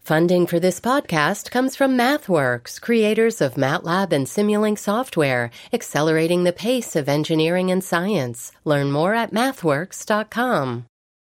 Funding for this podcast comes from MathWorks, creators of MATLAB and Simulink software, accelerating the pace of engineering and science. Learn more at mathworks.com.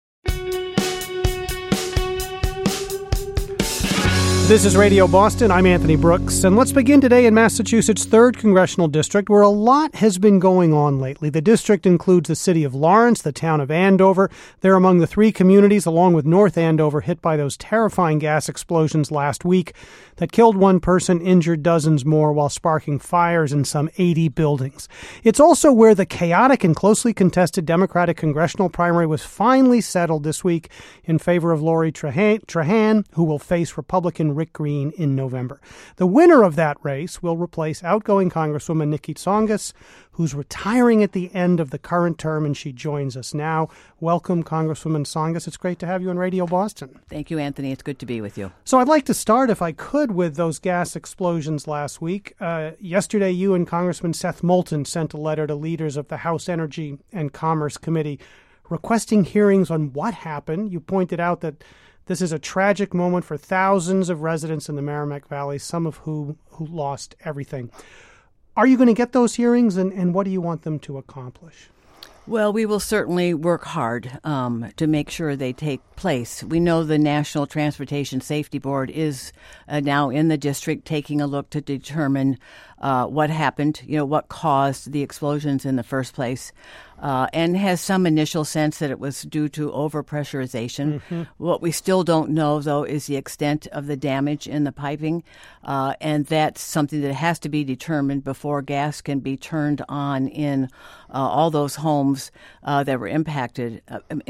This is Radio Boston. I'm Anthony Brooks, and let's begin today in Massachusetts' 3rd Congressional District, where a lot has been going on lately. The district includes the city of Lawrence, the town of Andover. They're among the 3 communities, along with North Andover, hit by those terrifying gas explosions last week that killed 1 person, injured dozens more, while sparking fires in some 80 buildings. It's also where the chaotic and closely contested Democratic congressional primary was finally settled this week in favor of Lori Trahan, who will face Republican Rick Green in November. The winner of that race will replace outgoing Congresswoman Nikki Tsongas, who's retiring at the end of the current term, and she joins us now. Welcome, Congresswoman Tsongas. It's great to have you on Radio Boston. Thank you, Anthony. It's good to be with you. So I'd like to start, if I could, with those gas explosions last week. Yesterday, you and Congressman Seth Moulton sent a letter to leaders of the House Energy and Commerce Committee requesting hearings on what happened. You pointed out that this is a tragic moment for thousands of residents in the Merrimack Valley, some of who lost everything. Are you going to get those hearings, and what do you want them to accomplish? Well, we will certainly work hard to make sure they take place. We know the National Transportation Safety Board is now in the district taking a look to determine what happened, what caused the explosions in the first place, and has some initial sense that it was due to overpressurization. Mm-hmm. What we still don't know, though, is the extent of the damage in the piping, and that's something that has to be determined before gas can be turned on in all those homes that were impacted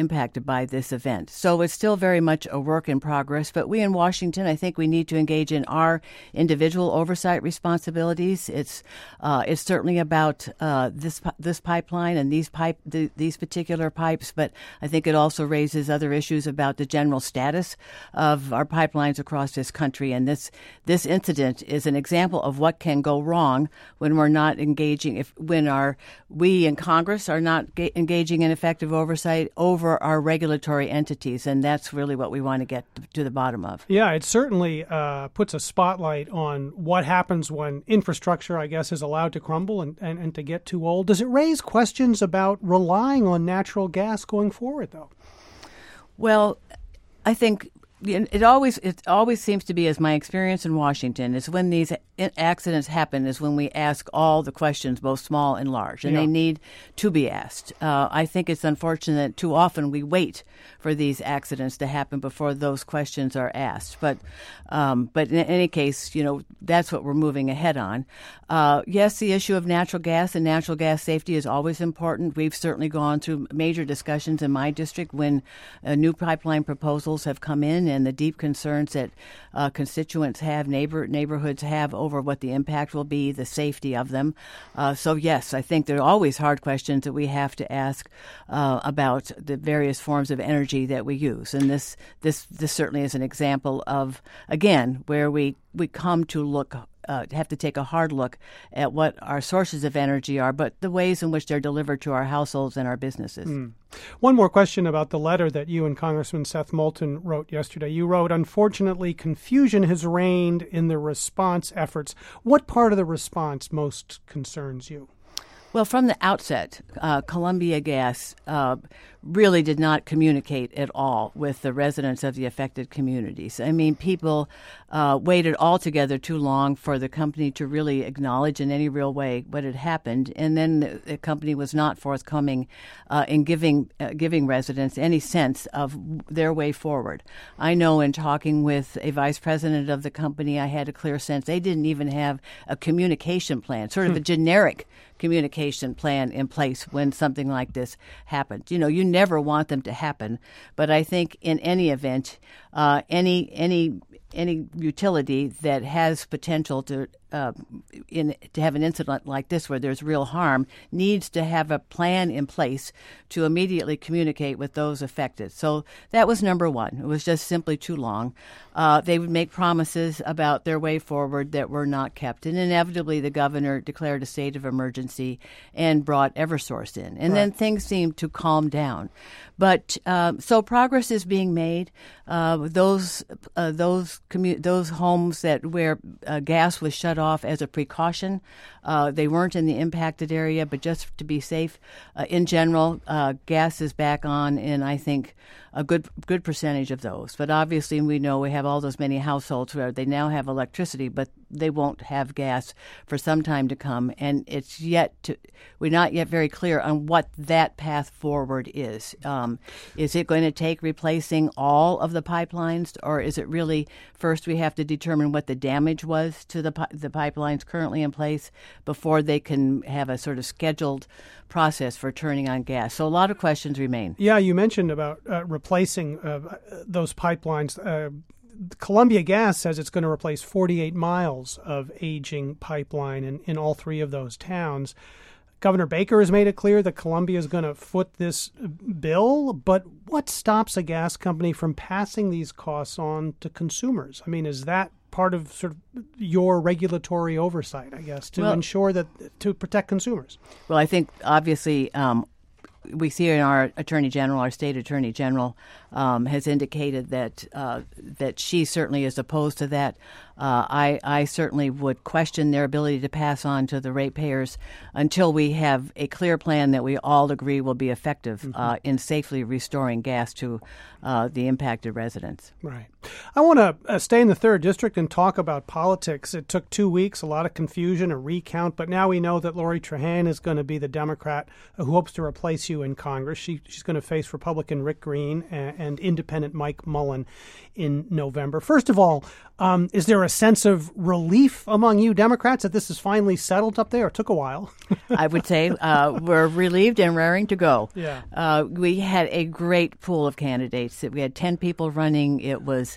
by this event. So it's still very much a work in progress, but we in Washington, I think we need to engage in our individual oversight responsibilities. It's certainly about this pipeline and these particular pipes, but I think it also raises other issues about the general status of our pipelines across this country. And this incident is an example of what can go wrong when we're not engaging, we in Congress are not engaging in effective oversight over our regulatory entities, and that's really what we want to get to the bottom of. Yeah, it certainly puts a spotlight on what happens when infrastructure, I guess, is allowed to crumble and to get too old. Does it raise questions about relying on natural gas going forward, though? Well, I think it always seems to be, as my experience in Washington, is when these accidents happen is when we ask all the questions, both small and large, and they need to be asked. I think it's unfortunate that too often we wait for these accidents to happen before those questions are asked. But in any case, that's what we're moving ahead on. Yes, the issue of natural gas and natural gas safety is always important. We've certainly gone through major discussions in my district when new pipeline proposals have come in, and the deep concerns that constituents have, neighborhoods have over what the impact will be, the safety of them. So yes, I think there are always hard questions that we have to ask about the various forms of energy that we use. And this certainly is an example of, again, where we come to have to take a hard look at what our sources of energy are, but the ways in which they're delivered to our households and our businesses. One more question about the letter that you and Congressman Seth Moulton wrote yesterday. You wrote, unfortunately, confusion has reigned in the response efforts. What part of the response most concerns you? Well, from the outset, Columbia Gas really did not communicate at all with the residents of the affected communities. I mean, people waited altogether too long for the company to really acknowledge in any real way what had happened, and then the company was not forthcoming in giving residents any sense of their way forward. I know in talking with a vice president of the company, I had a clear sense they didn't even have a communication plan, sort of a generic communication plan in place when something like this happened. You never want them to happen, but I think in any event, any utility that has potential to to have an incident like this where there's real harm, needs to have a plan in place to immediately communicate with those affected. So that was number one. It was just simply too long. They would make promises about their way forward that were not kept. And inevitably, the governor declared a state of emergency and brought Eversource in. And then things seemed to calm down. But so progress is being made. Those homes where gas was shut off as a precaution, they weren't in the impacted area, but just to be safe, in general, gas is back on in, I think, a good percentage of those. But obviously, we know we have all those many households where they now have electricity, but they won't have gas for some time to come. And we're not yet very clear on what that path forward is. Is it going to take replacing all of the pipelines, or is it really first we have to determine what the damage was to the pipelines currently in place before they can have a sort of scheduled process for turning on gas? So a lot of questions remain. Yeah, you mentioned about replacing those pipelines. Columbia Gas says it's going to replace 48 miles of aging pipeline in all three of those towns. Governor Baker has made it clear that Columbia is going to foot this bill, but what stops a gas company from passing these costs on to consumers? I mean, is that part of sort of your regulatory oversight, I guess, to ensure that, to protect consumers? Well, I think obviously we see in our Attorney General, our state Attorney General, has indicated that she certainly is opposed to that. I certainly would question their ability to pass on to the ratepayers until we have a clear plan that we all agree will be effective in safely restoring gas to the impacted residents. Right. I want to stay in the 3rd District and talk about politics. It took 2 weeks, a lot of confusion, a recount, but now we know that Lori Trahan is going to be the Democrat who hopes to replace you in Congress. She's going to face Republican Rick Green and Independent Mike Mullen in November. First of all, is there a sense of relief among you Democrats that this is finally settled up there? It took a while. I would say we're relieved and raring to go. Yeah. We had a great pool of candidates. We had 10 people running. It was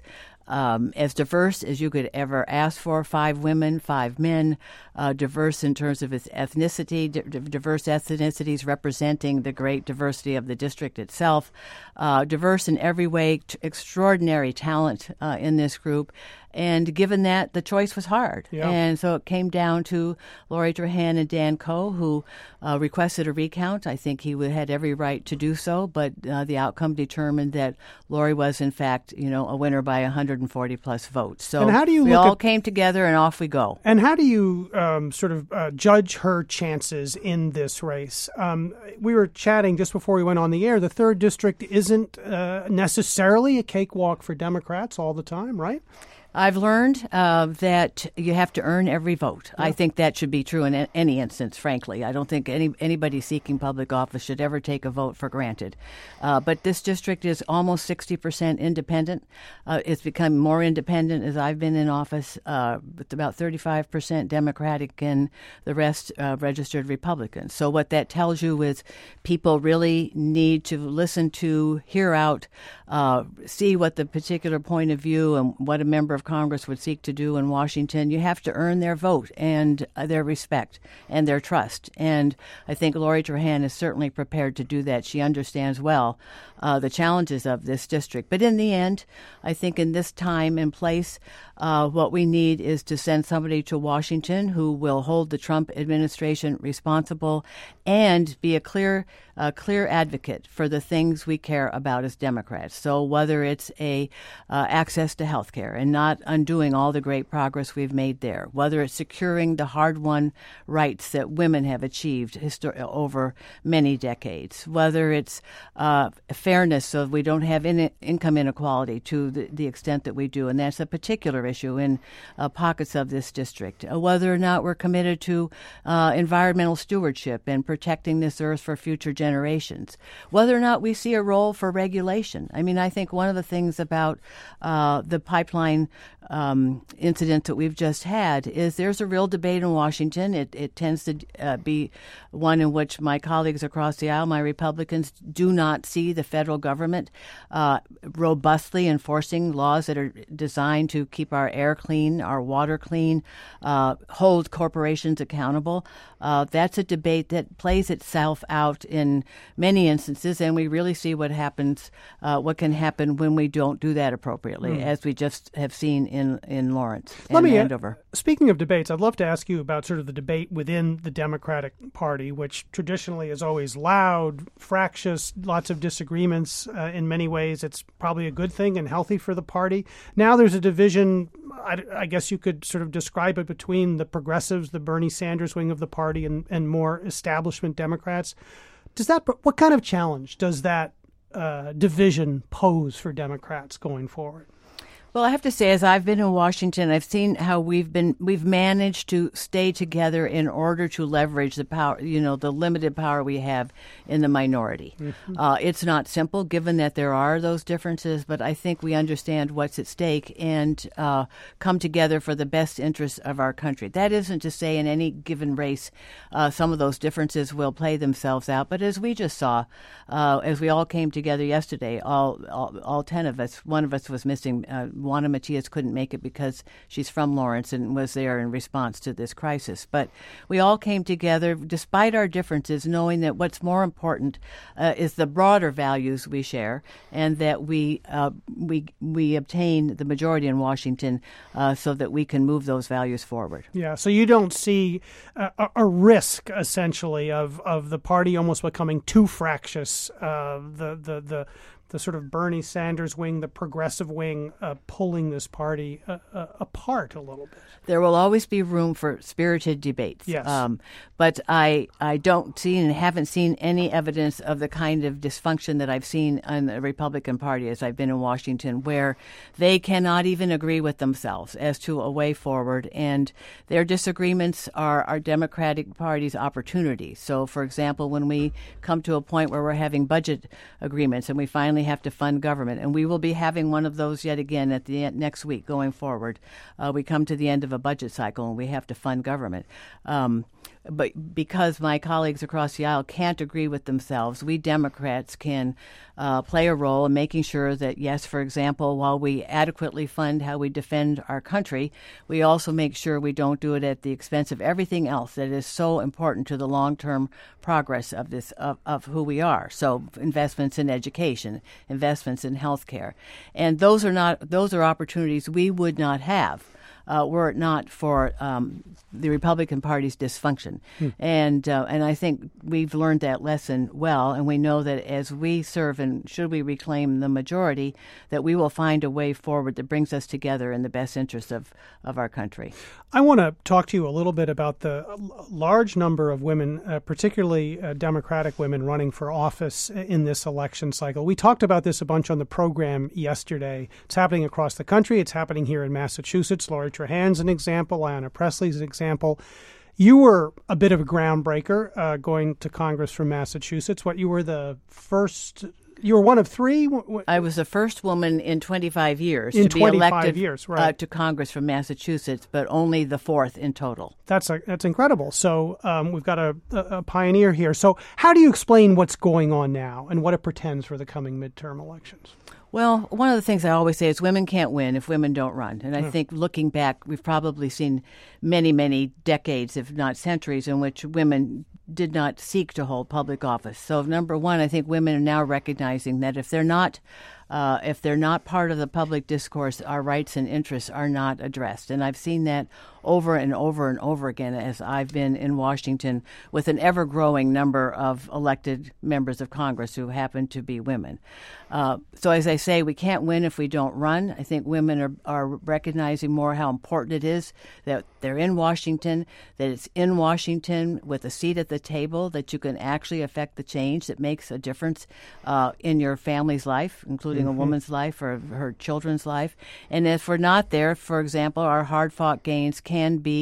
as diverse as you could ever ask for. 5 women, 5 men, diverse in terms of its ethnicity, diverse ethnicities representing the great diversity of the district itself, diverse in every way, extraordinary talent in this group. And given that, the choice was hard. Yeah. And so it came down to Lori Trahan and Dan Coe, who requested a recount. I think he had every right to do so, but the outcome determined that Lori was, in fact, a winner by 140 plus votes. So and how do you we all came together and off we go. And how do you judge her chances in this race? We were chatting just before we went on the air. The 3rd District isn't necessarily a cakewalk for Democrats all the time, right? I've learned that you have to earn every vote. Yeah. I think that should be true in any instance, frankly. I don't think anybody seeking public office should ever take a vote for granted. But this district is almost 60% independent. It's become more independent as I've been in office, with about 35% Democratic and the rest registered Republican. So what that tells you is people really need to listen to, hear out, see what the particular point of view and what a member of Congress would seek to do in Washington. You have to earn their vote and their respect and their trust. And I think Lori Trahan is certainly prepared to do that. She understands well the challenges of this district. But in the end, I think in this time and place, what we need is to send somebody to Washington who will hold the Trump administration responsible and be a clear advocate for the things we care about as Democrats. So whether it's access to health care and not undoing all the great progress we've made there, whether it's securing the hard-won rights that women have achieved over many decades, whether it's fairness so we don't have income inequality to the extent that we do, and that's a particular issue in pockets of this district, whether or not we're committed to environmental stewardship and protecting this earth for future generations, whether or not we see a role for regulation. I mean, I think one of the things about the pipeline incident that we've just had is there's a real debate in Washington. It tends to be one in which my colleagues across the aisle, my Republicans, do not see the federal government robustly enforcing laws that are designed to keep our air clean, our water clean, hold corporations accountable. That's a debate that plays itself out in many instances, and we really see what happens, what can happen when we don't do that appropriately, as we just have seen in Lawrence and Andover. Speaking of debates, I'd love to ask you about sort of the debate within the Democratic Party, which traditionally is always loud, fractious, lots of disagreements. In many ways, it's probably a good thing and healthy for the party. Now there's a division, I guess you could sort of describe it, between the progressives, the Bernie Sanders wing of the party, and more establishment Democrats. What kind of challenge does that division pose for Democrats going forward? Well, I have to say, as I've been in Washington, I've seen how we've managed to stay together in order to leverage the power, the limited power we have in the minority. Mm-hmm. It's not simple, given that there are those differences, but I think we understand what's at stake and come together for the best interests of our country. That isn't to say in any given race some of those differences will play themselves out, but as we just saw, as we all came together yesterday, all 10 of us, one of us was missing. Juana Matias couldn't make it because she's from Lawrence and was there in response to this crisis. But we all came together, despite our differences, knowing that what's more important is the broader values we share, and that we obtain the majority in Washington so that we can move those values forward. Yeah, so you don't see a risk, essentially, of the party almost becoming too fractious, the sort of Bernie Sanders wing, the progressive wing, pulling this party apart a little bit. There will always be room for spirited debates. Yes. But I don't see and haven't seen any evidence of the kind of dysfunction that I've seen in the Republican Party as I've been in Washington, where they cannot even agree with themselves as to a way forward, and their disagreements are our Democratic Party's opportunity. So, for example, when we come to a point where we're having budget agreements and we finally have to fund government, and we will be having one of those yet again at the next week going forward. We come to the end of a budget cycle and we have to fund government. But because my colleagues across the aisle can't agree with themselves, we Democrats can play a role in making sure that, yes, for example, while we adequately fund how we defend our country, we also make sure we don't do it at the expense of everything else that is so important to the long-term progress of this of who we are. So investments in education, investments in healthcare, and those are opportunities we would not have were it not for the Republican Party's dysfunction. And I think we've learned that lesson well, and we know that as we serve and should we reclaim the majority, that we will find a way forward that brings us together in the best interest of our country. I want to talk to you a little bit about the large number of women, particularly Democratic women, running for office in this election cycle. We talked about this a bunch on the program yesterday. It's happening across the country. It's happening here in Massachusetts. Lori Trahan's an example. Ayanna Pressley's an example. You were a bit of a groundbreaker going to Congress from Massachusetts. You were one of three? I was the first woman in 25 years to be elected right. To Congress from Massachusetts, but only the fourth in total. That's incredible. So we've got a pioneer here. So how do you explain what's going on now and what it portends for the coming midterm elections? Well, one of the things I always say is women can't win if women don't run. And I think looking back, we've probably seen many, many decades, if not centuries, in which women did not seek to hold public office. So, number one, I think women are now recognizing that if they're not part of the public discourse, our rights and interests are not addressed. And I've seen that over and over and over again as I've been in Washington with an ever-growing number of elected members of Congress who happen to be women. So as I say, we can't win if we don't run. I think women are recognizing more how important it is that they're in Washington, that it's in Washington with a seat at the table, that you can actually affect the change that makes a difference in your family's life, including a woman's life or her children's life. And if we're not there, for example, our hard-fought gains can be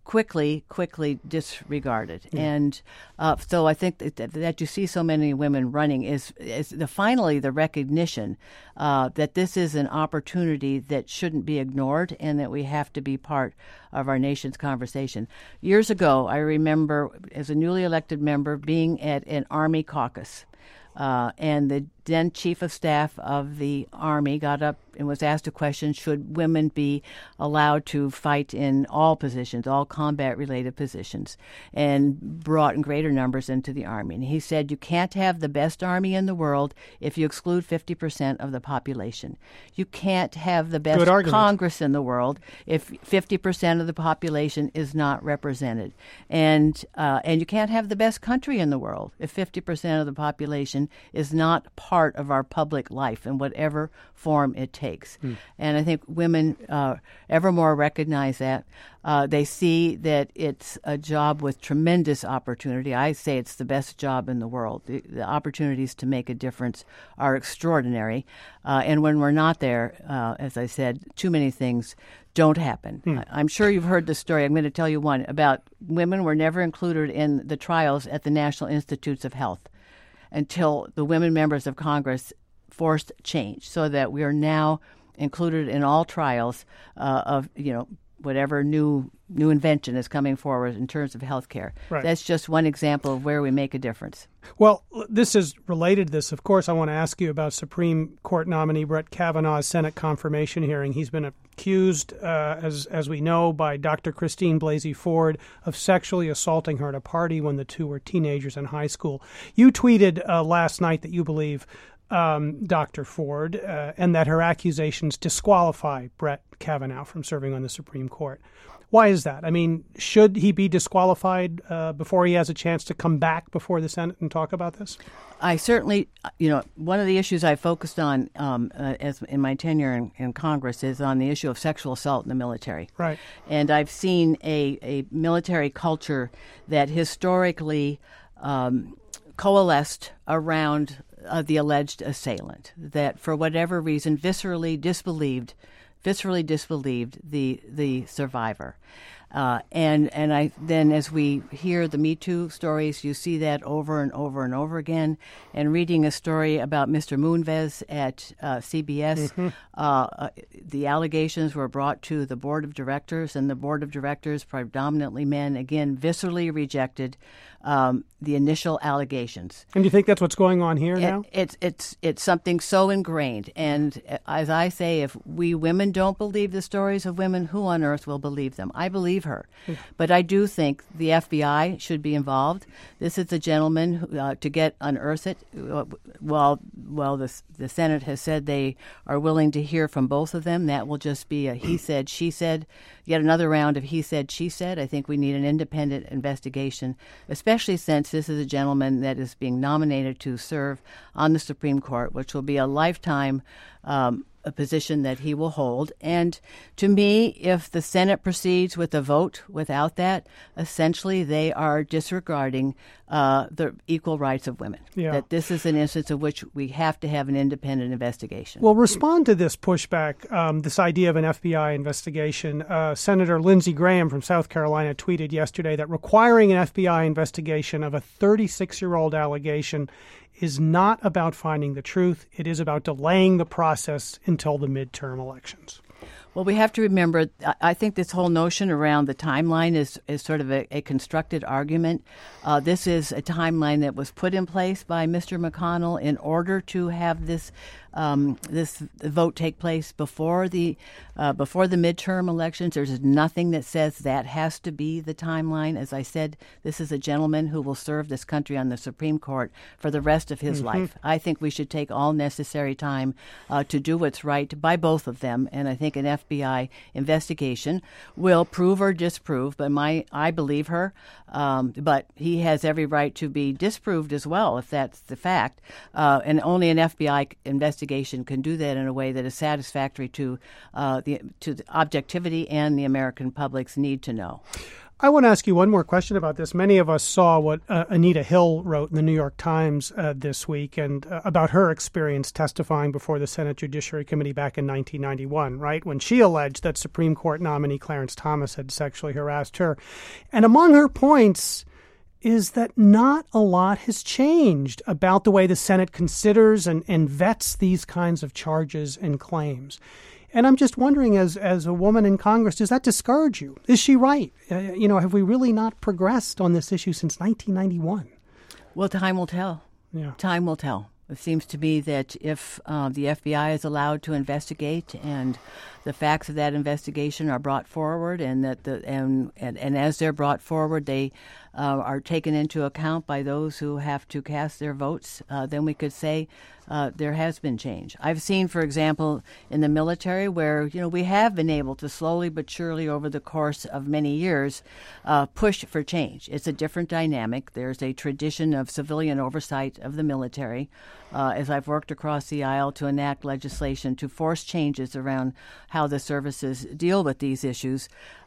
quickly disregarded. And so I think that you see so many women running is finally the recognition that this is an opportunity that shouldn't be ignored and that we have to be part of our nation's conversation. Years ago, I remember as a newly elected member being at an Army caucus. And the then Chief of Staff of the Army got up and was asked a question, should women be allowed to fight in all positions, all combat-related positions, and brought in greater numbers into the Army. And he said, you can't have the best Army in the world if you exclude 50% of the population. You can't have the best Congress in the world if 50% of the population is not represented. And you can't have the best country in the world if 50% of the population is not part of our public life in whatever form it takes. And I think women ever more recognize that. They see that it's a job with tremendous opportunity. I say it's the best job in the world. The opportunities to make a difference are extraordinary. And when we're not there, as I said, too many things don't happen. I'm sure you've heard the story. I'm going to tell you one about women were never included in the trials at the National Institutes of Health until the women members of Congress forced change, so that we are now included in all trials of whatever new invention is coming forward in terms of health care. Right. That's just one example of where we make a difference. Well, this is related to this. Of course, I want to ask you about Supreme Court nominee Brett Kavanaugh's Senate confirmation hearing. He's been accused, as we know, by Dr. Christine Blasey Ford of sexually assaulting her at a party when the two were teenagers in high school. You tweeted last night that you believe Dr. Ford and that her accusations disqualify Brett Kavanaugh from serving on the Supreme Court. Why is that? I mean, should he be disqualified before he has a chance to come back before the Senate and talk about this? I certainly, one of the issues I focused on as in my tenure in Congress is on the issue of sexual assault in the military. Right. And I've seen a military culture that historically coalesced around the alleged assailant, that for whatever reason viscerally disbelieved the survivor. And I then, as we hear the Me Too stories, you see that over and over and over again. And reading a story about Mr. Moonves at CBS, the allegations were brought to the board of directors, and the board of directors, predominantly men, again viscerally rejected the initial allegations. And do you think that's what's going on here now? It's something so ingrained. And as I say, if we women don't believe the stories of women, who on earth will believe them? I believe her. But I do think the FBI should be involved. This is a gentleman who, to unearth it. While the Senate has said they are willing to hear from both of them, that will just be a he said, she said, yet another round of he said, she said. I think we need an independent investigation, especially since this is a gentleman that is being nominated to serve on the Supreme Court, which will be a lifetime a position that he will hold. And to me, if the Senate proceeds with a vote without that, essentially they are disregarding the equal rights of women. Yeah. That this is an instance of which we have to have an independent investigation. Well, respond to this pushback, this idea of an FBI investigation. Senator Lindsey Graham from South Carolina tweeted yesterday that requiring an FBI investigation of a 36-year-old allegation is not about finding the truth. It is about delaying the process until the midterm elections. Well, we have to remember, I think this whole notion around the timeline is sort of a constructed argument. This is a timeline that was put in place by Mr. McConnell in order to have this vote take place before the midterm elections. There's nothing that says that has to be the timeline. As I said, this is a gentleman who will serve this country on the Supreme Court for the rest of his life. I think we should take all necessary time to do what's right by both of them, and I think an FBI investigation will prove or disprove. But I believe her, but he has every right to be disproved as well if that's the fact. And only an FBI investigation can do that in a way that is satisfactory to the objectivity and the American public's need to know. I want to ask you one more question about this. Many of us saw what Anita Hill wrote in the New York Times this week and about her experience testifying before the Senate Judiciary Committee back in 1991, right, when she alleged that Supreme Court nominee Clarence Thomas had sexually harassed her. And among her points is that not a lot has changed about the way the Senate considers and vets these kinds of charges and claims. And I'm just wondering, as a woman in Congress, does that discourage you? Is she right? Have we really not progressed on this issue since 1991? Well, time will tell. Yeah. Time will tell. It seems to me that if the FBI is allowed to investigate and the facts of that investigation are brought forward and that and as they're brought forward, they are taken into account by those who have to cast their votes, then we could say there has been change. I've seen, for example, in the military where, we have been able to slowly but surely over the course of many years push for change. It's a different dynamic. There's a tradition of civilian oversight of the military. As I've worked across the aisle to enact legislation to force changes around how the services deal with these issues,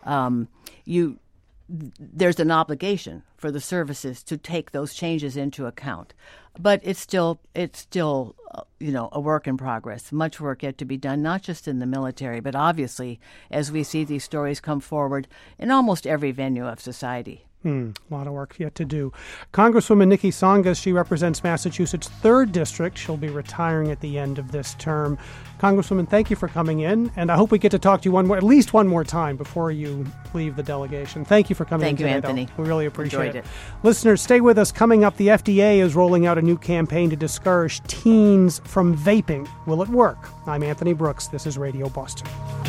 there's an obligation for the services to take those changes into account. But it's still a work in progress. Much work yet to be done, not just in the military, but obviously as we see these stories come forward in almost every venue of society. A lot of work yet to do. Congresswoman Nikki Tsongas, she represents Massachusetts' 3rd District. She'll be retiring at the end of this term. Congresswoman, thank you for coming in, and I hope we get to talk to you at least one more time before you leave the delegation. Thank you for coming in today. Thank you, Anthony. We really appreciate it. Listeners, stay with us. Coming up, the FDA is rolling out a new campaign to discourage teens from vaping. Will it work? I'm Anthony Brooks. This is Radio Boston.